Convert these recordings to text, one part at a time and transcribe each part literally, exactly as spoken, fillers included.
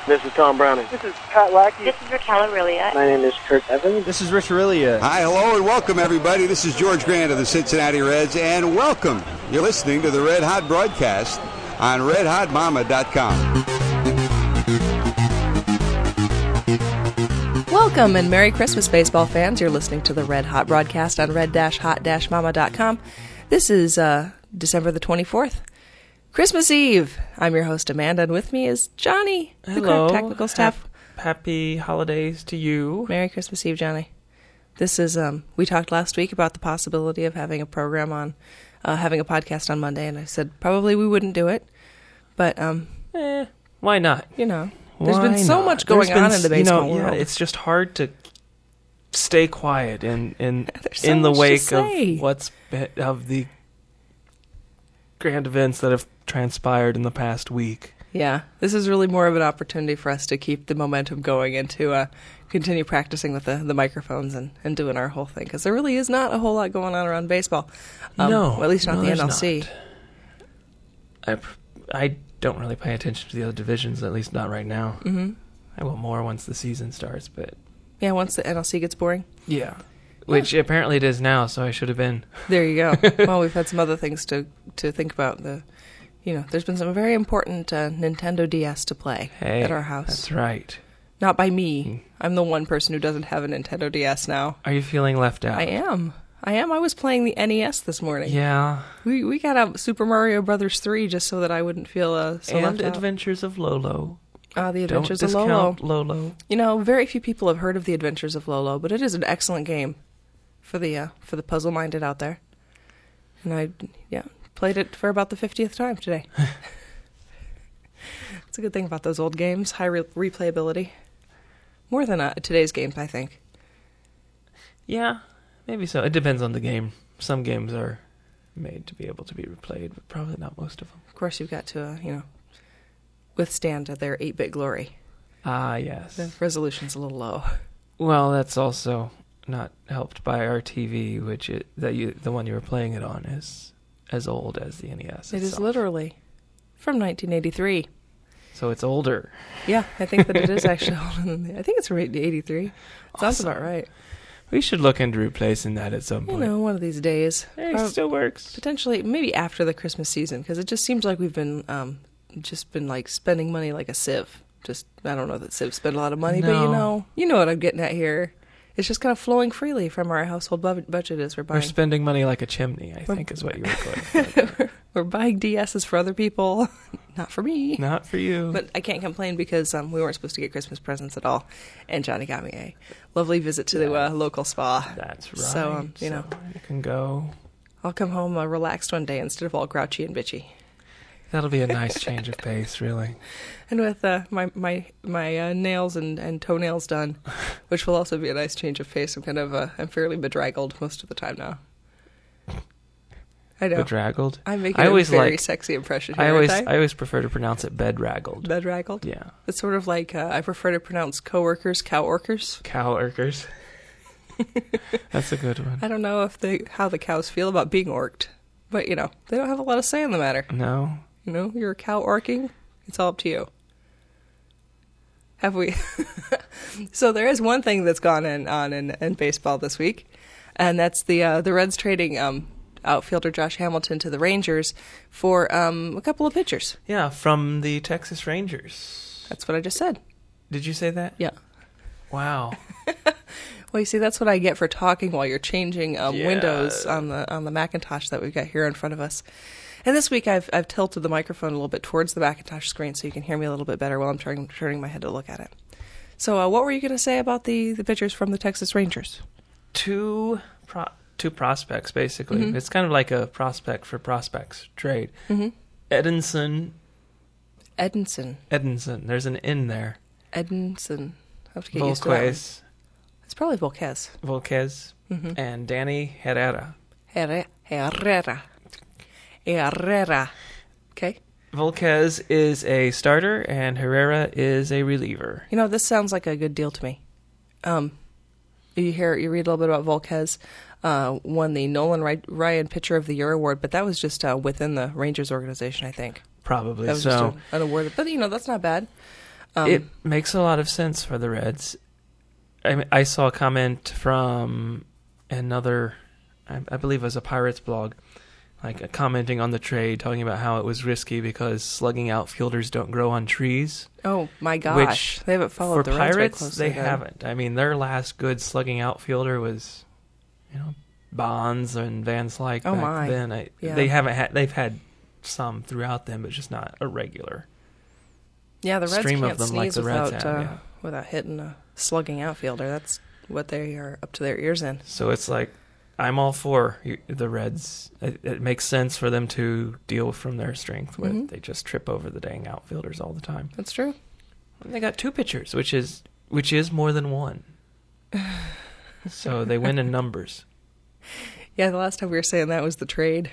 This is Tom Browning. This is Pat Lackey. This is Raquel Aurelia. My name is Kurt Evans. This is Rich Aurelia. Hi, hello, and welcome, everybody. This is George Grant of the Cincinnati Reds, and welcome. You're listening to the Red Hot broadcast on red hot mama dot com. Welcome and Merry Christmas, baseball fans. You're listening to the Red Hot broadcast on red hot mama dot com. This is uh, December the twenty-fourth. Christmas Eve. I'm your host, Amanda, and with me is Johnny, the Hello. correct technical staff. Hap- happy holidays to you. Merry Christmas Eve, Johnny. This is, um, we talked last week about the possibility of having a program on, uh, having a podcast on Monday, and I said probably we wouldn't do it, but, um, Eh, why not? you know, there's Why been so not? much going There's been on in the s- you baseball know, world. Yeah, it's just hard to stay quiet in in, There's so in the much to wake say. of what's be- of the grand events that have transpired in the past week. Yeah, this is really more of an opportunity for us to keep the momentum going and to uh, continue practicing with the, the microphones and, and doing our whole thing, because there really is not a whole lot going on around baseball. Um, no, well, at least not no, the there's N L C. not. I pr- I don't really pay attention to the other divisions, at least not right now. Mm-hmm. I will more once the season starts, but Yeah, once the N L C gets boring. yeah. Which apparently it is now, so I should have been. There you go. Well, we've had some other things to, to think about. The, you know, there's been some very important uh, Nintendo D S to play Hey, at our house. That's right. Not by me. I'm the one person who doesn't have a Nintendo D S now. Are you feeling left out? I am. I am. I was playing the N E S this morning. Yeah. We we got out Super Mario Brothers three just so that I wouldn't feel uh, so and left out. Adventures of Lolo. Ah, the Adventures Don't of Lolo. discount Lolo. You know, very few people have heard of the Adventures of Lolo, but it is an excellent game for the uh, for the puzzle-minded out there. And I, yeah, played it for about the fiftieth time today. It's a good thing about those old games, high re- replayability. More than uh, today's games, I think. Yeah, maybe so. It depends on the game. Some games are made to be able to be replayed, but probably not most of them. Of course, you've got to, uh, you know, withstand their eight-bit glory. Ah, yes. The resolution's a little low. Well, that's also not helped by our T V, which it, that you the one you were playing it on is as old as the N E S. It is itself. literally from nineteen eighty-three. So it's older. Yeah, I think that it is actually older than the, I think it's from eighty-three. Sounds Awesome. about right. We should look into replacing that at some You point. know, one of these days. Hey, Uh, it still works. Potentially, maybe after the Christmas season, because it just seems like we've been um, just been like spending money like a sieve. Just I don't know that sieves spend a lot of money, but you No. know, you know what I'm getting at here. It's just kind of flowing freely from our household bu- budget as we're buying. We're spending money like a chimney, I We're- think is what you were going for. We're buying D Ss for other people, not for me. Not for you. But I can't complain because um, we weren't supposed to get Christmas presents at all, and Johnny got me a lovely visit to the uh, local spa. That's right. So, um, you know. you can go. I'll come home uh, relaxed one day instead of all grouchy and bitchy. That'll be a nice change of pace, really. And with uh, my my my uh, nails and, and toenails done, which will also be a nice change of pace. I'm kind of uh, I'm fairly bedraggled most of the time now. I know. Bedraggled? I'm making I always a very like, sexy impression here, I always aren't I always prefer to pronounce it bedraggled. Bedraggled? Yeah. It's sort of like uh, I prefer to pronounce coworkers cow-orkers. Cow-orkers. That's a good one. I don't know if they how the cows feel about being orked, but you know they don't have a lot of say in the matter. No. You know, you're a cow orking. It's all up to you. Have we? So there is one thing that's gone in, on in, in baseball this week, and that's the uh, the Reds trading um, outfielder Josh Hamilton to the Rangers for um, a couple of pitchers. Yeah, from the Texas Rangers. That's what I just said. Did you say that? Yeah. Wow. Well, you see, that's what I get for talking while you're changing um, Yeah. windows on the on the Macintosh that we've got here in front of us. And this week I've I've tilted the microphone a little bit towards the Macintosh screen so you can hear me a little bit better while I'm turning turning my head to look at it. So, uh, what were you going to say about the, the pitchers from the Texas Rangers? Two pro- two prospects, basically. Mm-hmm. It's kind of like a prospect for prospects trade. Mm-hmm. Edinson. Edinson. Edinson. There's an N there. Edinson. I have to get used to that one. Volquez. It's probably Volquez. Volquez. Mm-hmm. And Danny Herrera. Herrera. Herrera. Herrera. Okay. Volquez is a starter, and Herrera is a reliever. You know, this sounds like a good deal to me. Um, you hear, you read a little bit about Volquez, uh, won the Nolan Ryan Pitcher of the Year award, but that was just uh, within the Rangers organization, I think. Probably That was so. just a, an award, but you know, that's not bad. Um, it makes a lot of sense for the Reds. I mean, I saw a comment from another, I, I believe it was a Pirates blog, like uh, commenting on the trade, talking about how it was risky because slugging outfielders don't grow on trees. oh my gosh, Which, they haven't followed For the Reds very Pirates, closely. they then. haven't. I mean, their last good slugging outfielder was, you know, Bonds and Van Slyke Oh back my. then. I, Yeah. They haven't had. They've had some throughout them, but just not a regular. Yeah, the Reds stream of can't them like sneeze the Reds without have, uh, yeah. without hitting a slugging outfielder. That's what they are up to their ears in. So it's like, I'm all for you- the Reds. It, it makes sense for them to deal from their strength with. Mhm. They just trip over the dang outfielders all the time. That's true. And they got two pitchers, which is which is more than one. So they win in numbers. Yeah, the last time we were saying that was the trade.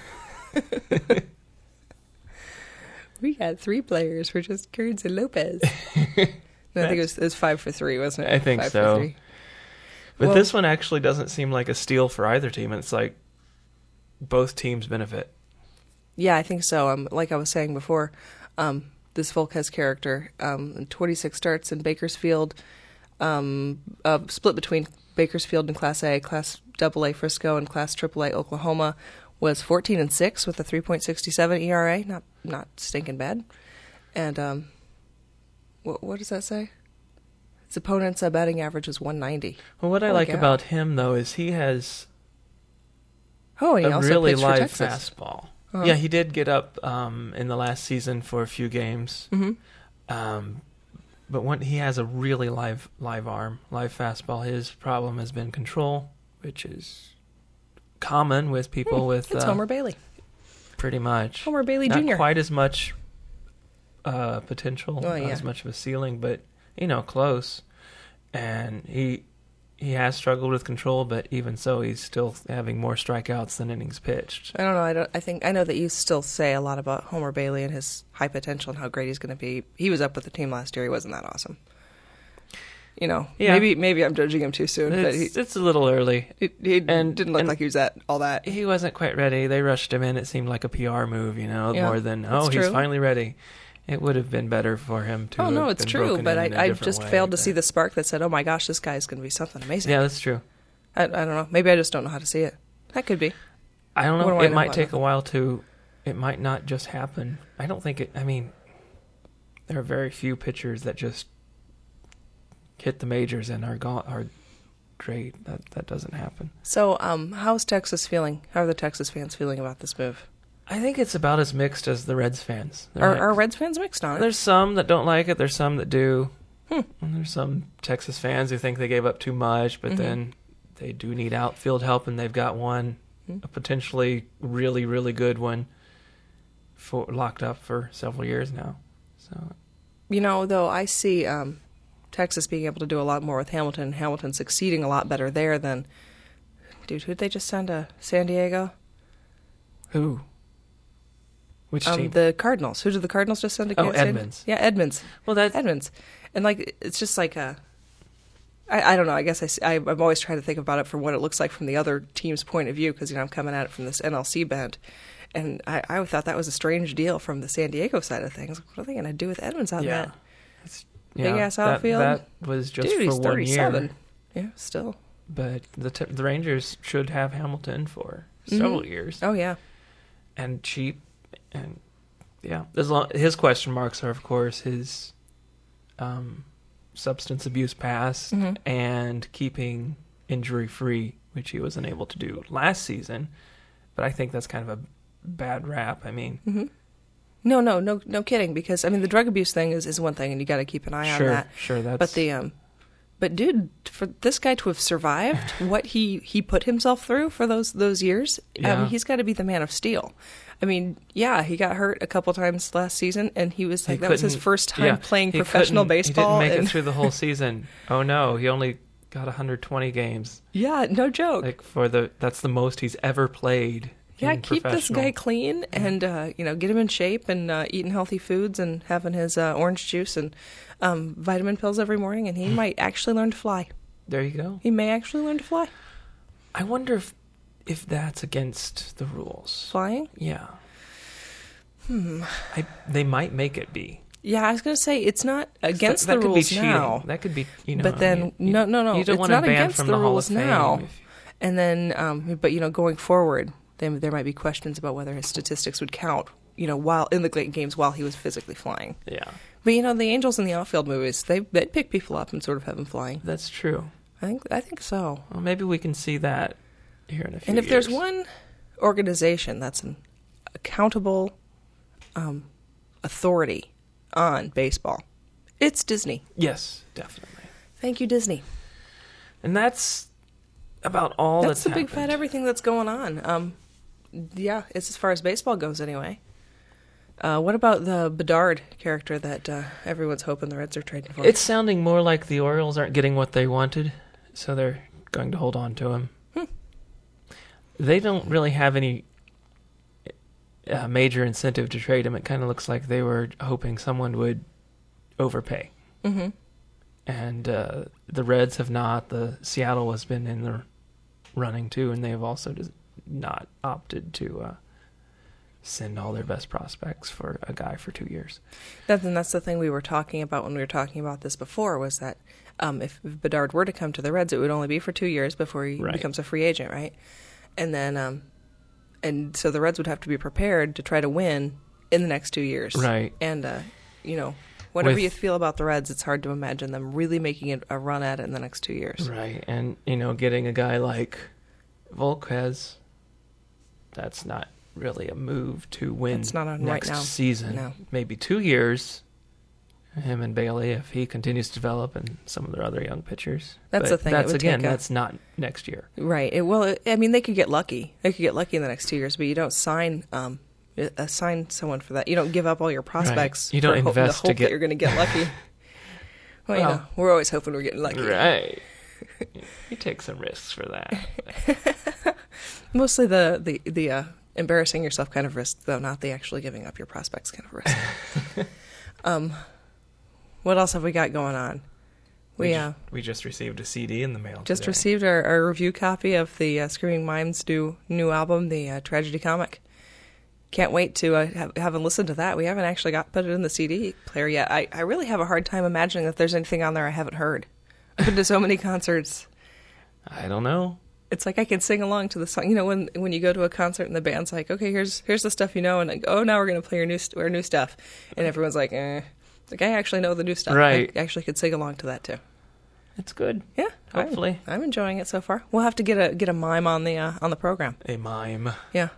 We got three players for just Kearns and Lopez. No, I think it was, it was five for three, wasn't it? I think five so. For three. But Well- this one actually doesn't seem like a steal for either team. It's like both teams benefit. Yeah, I think so. Um, like I was saying before, um, this Volquez character, um, twenty-six starts in Bakersfield, um, uh, split between Bakersfield and Class A, Class Double A Frisco, and Class Triple A Oklahoma, was fourteen and six with a three point six seven E R A, not not stinking bad. And um, what what does that say? His opponent's uh, batting average was one ninety. Well, what I Holy like cow. about him, though, is he has Oh, and he a also really pitched for live Texas. fastball. Uh-huh. Yeah, he did get up um, in the last season for a few games. Mm-hmm. Um, but when he has a really live live arm, live fastball. His problem has been control, which is common with people with It's uh, Homer Bailey. pretty much. Homer Bailey Not Junior quite as much uh, potential, Oh, not yeah. as much of a ceiling, but you know, close. And he he has struggled with control, but even so, he's still having more strikeouts than innings pitched. I don't know. I don't. I think I know that you still say a lot about Homer Bailey and his high potential and how great he's going to be. He was up with the team last year. He wasn't that awesome. You know, Yeah. maybe maybe I'm judging him too soon, but he, It's, it's a little early. he, he and- didn't look and- like he was at all that. He wasn't quite ready. They rushed him in. It seemed like a P R move, you know, Yeah, more than, that's oh, he's true. finally ready. It would have been better for him to Oh no, have it's been true. broken But in I in a I different just way, failed to but- see the spark that said, "Oh my gosh, this guy's going to be something amazing." Yeah, that's true. I, I don't know. Maybe I just don't know how to see it. That could be. I don't know. What do I It know might about take nothing? a while to. It might not just happen. I don't think it. I mean, there are very few pitchers that just hit the majors and are gone. Are great. That that doesn't happen. So, um, how's Texas feeling? How are the Texas fans feeling about this move? I think it's about as mixed as the Reds fans. They're Are, like- are Reds fans mixed on it? There's some that don't like it. There's some that do. Hmm. And there's some Texas fans who think they gave up too much, but Mhm. then they do need outfield help, and they've got one, Hmm. a potentially really, really good one, for locked up for several years now. So You know, though, I see um, Texas being able to do a lot more with Hamilton, and Hamilton succeeding a lot better there than... Dude, who'd they just send to San Diego? who? Which Um, team? the Cardinals. Who did the Cardinals just send to Oh, Kansas City? Edmonds. Yeah, Edmonds. well, that Edmonds. And, like, it's just like a... I, I don't know. I guess I, s- I, I'm always trying to think about it from what it looks like from the other team's point of view, because, you know, I'm coming at it from this N L C bent. And I, I thought that was a strange deal from the San Diego side of things. What are they going to do with Edmonds on yeah, that? It's, Big-ass that- outfield. That, was just Dude, for he's one thirty-seven. year, Yeah, still. but the t- the Rangers should have Hamilton for several Mhm. years. Oh, yeah. And cheap, and yeah, as long, his question marks are, of course, his um, substance abuse past Mhm. and keeping injury free, which he wasn't able to do last season. But I think that's kind of a bad rap. I mean, hmm No, no, no, no kidding. Because I mean, the drug abuse thing is, is one thing, and you got to keep an eye sure, on that. sure, that's But the um, but dude, for this guy to have survived what he he put himself through for those those years, Yeah. um, he's got to be the man of steel. I mean, yeah, he got hurt a couple times last season, and he was He like that was his couldn't- first time yeah, playing he professional couldn't- baseball. He didn't make and, it through the whole season. Oh no, he only got one hundred twenty games. yeah, no joke. Like for the that's the most he's ever played. Yeah, in keep this professional. guy clean and uh, you know, get him in shape and uh, eating healthy foods and having his uh, orange juice and um, vitamin pills every morning, and he might actually learn to fly. There you go. He may actually learn to fly. I wonder if if that's against the rules. Flying? Yeah. Hmm. I, they might make it be. Yeah, I was going to say it's not against that the could rules be cheating. now. That could be, you know. But then, you, no, no, no. You don't it's want to not ban against from the, the Hall rules of Fame. now. If, And then, um, but you know, going forward, then there might be questions about whether his statistics would count. You know, while in the games while he was physically flying. yeah, But you know, the Angels in the outfield movies, they they'd pick people up and sort of have them flying. that's true. I think I think so. Well, maybe we can see that here in a few And if years. there's one organization that's an accountable um, authority on baseball, it's Disney. Yes, definitely. Thank you, Disney. And that's about all That's that's, the big fat happened. everything that's going on. Um, yeah, it's as far as baseball goes, anyway. Uh, what about the Bedard character that uh, everyone's hoping the Reds are trading for? It's sounding more like the Orioles aren't getting what they wanted, so they're going to hold on to him. Hmm. They don't really have any uh, major incentive to trade him. It kind of looks like they were hoping someone would overpay. Mm-hmm. And uh, the Reds have not. The Seattle has been in the running too, and they have also just not opted to uh, send all their best prospects for a guy for two years. That's, and that's the thing we were talking about when we were talking about this before, was that um, if Bedard were to come to the Reds, it would only be for two years before he Right. becomes a free agent, right? And then, um, and so the Reds would have to be prepared to try to win in the next two years. Right. And, uh, you know, whatever With- you feel about the Reds, it's hard to imagine them really making it a run at it in the next two years. Right, and, you know, getting a guy like Volquez, that's not really a move to win It's not on right next now. season. No. Maybe two years, him and Bailey, if he continues to develop, and some of their other young pitchers. That's But the thing, it That's, would again, take a- that's not next year. Right. It, well, it, I mean, they could get lucky. They could get lucky in the next two years, but you don't sign um, assign someone for that. You don't give up all your prospects. You don't for ho- invest the to hope get- that you're going to get lucky. well, you Well- know, we're always hoping we're getting lucky. Right. You take some risks for that. Mostly the the the uh, embarrassing yourself kind of risk, though, not the actually giving up your prospects kind of risk. um, what else have we got going on? We, We, uh, ju- we just received a C D in the mail just today. received our, our review copy of the uh, Screaming Mimes' new new album, the uh, Tragedy Comic. Can't wait to uh, have, haven't listened to that. We haven't actually got put it in the C D player yet. I, I really have a hard time imagining that there's anything on there I haven't heard. I've been to so many concerts. I don't know. It's like I can sing along to the song. You know, when when you go to a concert and the band's like, okay, here's here's the stuff you know, and like, oh, now we're gonna play your new st- our new stuff, and everyone's like, eh. Like, I actually know the new stuff. Right. I actually could sing along to that too. It's good. Yeah, Hopefully. I'm, I'm enjoying it so far. We'll have to get a get a mime on the uh, on the program. A mime. Yeah,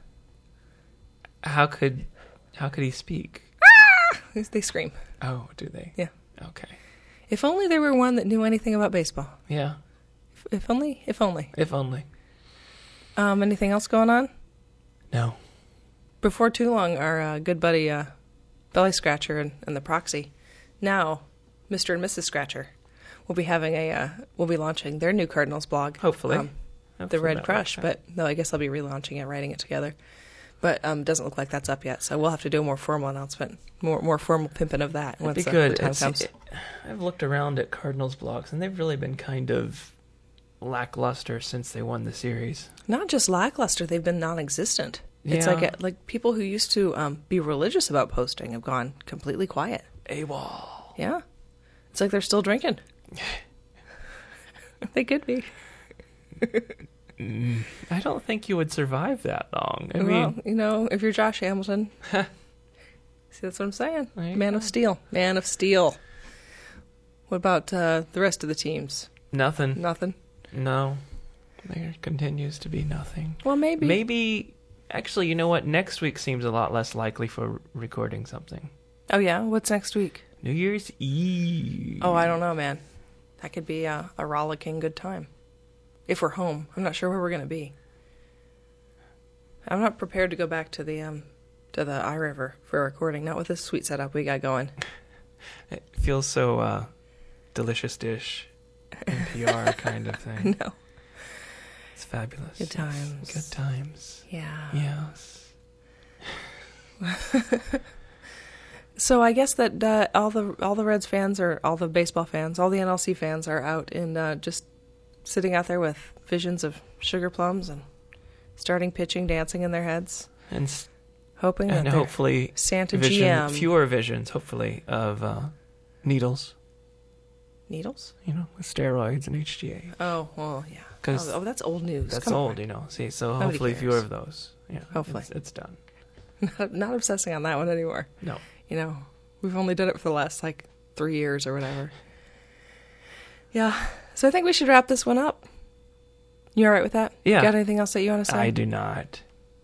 How could how could he speak? they, they scream. Oh, do they? Yeah. Okay. If only there were one that knew anything about baseball. Yeah. If, if only, if only. If only. Um, anything else going on? No. Before too long, our uh, good buddy uh, Belly Scratcher and, and the Proxy, now Mister and Missus Scratcher, will be having a uh, will be launching their new Cardinals blog. Hopefully. um, the Hopefully Red that Crush. works out. But no, I guess I'll be relaunching it, writing it together. But um, doesn't look like that's up yet, so we'll have to do a more formal announcement, more more formal pimping of that That'd once be uh, good. the time It's- comes. it- I've looked around at Cardinals blogs, and they've really been kind of lackluster since they won the series. Not just lackluster; they've been non-existent. It's Yeah. like a, like people who used to um, be religious about posting have gone completely quiet. AWOL. Yeah, it's like they're still drinking. They could be. I don't think you would survive that long. I well, mean, you know, if you're Josh Hamilton, see, that's what I'm saying. There you Man go. of Steel. Man of Steel. What about uh, the rest of the teams? nothing. Nothing. No. There continues to be nothing. Well, maybe. Maybe, actually, you know what? Next week seems a lot less likely for recording something. Oh yeah. What's next week? New Year's Eve. Oh, I don't know, man. That could be a, a rollicking good time. If we're home, I'm not sure where we're gonna be. I'm not prepared to go back to the um to the iRiver for a recording. Not with this sweet setup we got going. It feels so uh, delicious dish, N P R kind of thing. No. It's fabulous. Good Yes. times. Good times. Yeah. Yes. So I guess that uh, all the all the Reds fans, or all the baseball fans, all the N L C fans are out and uh, just sitting out there with visions of sugar plums and starting pitching, dancing in their heads, And s- hoping that and they're hopefully Santa vision, G M. fewer visions, hopefully, of uh, needles. Needles? You know, with steroids and H G A. Oh, well, yeah. 'Cause oh, oh, that's old news. That's Come old, on. you know. See, so Nobody hopefully cares. fewer of those. Yeah, Hopefully. it's, it's done. Not, not obsessing on that one anymore. No. You know, we've only done it for the last, like, three years or whatever. Yeah. So I think we should wrap this one up. You all right with that? Yeah. Got anything else that you want to say? I do not.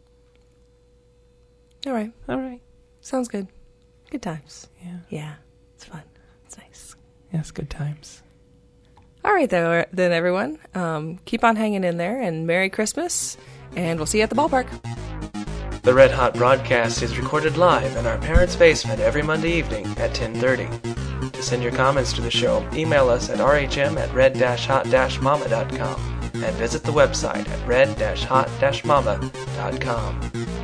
All right. All right. Sounds good. Good times. Yeah. Yeah. It's fun. It's nice. Yes, good times. All right, though, then, everyone. Um, keep on hanging in there, and Merry Christmas, and we'll see you at the ballpark. The Red Hot broadcast is recorded live in our parents' basement every Monday evening at ten thirty. To send your comments to the show, email us at r h m at red hot mama dot com and visit the website at red hot mama dot com.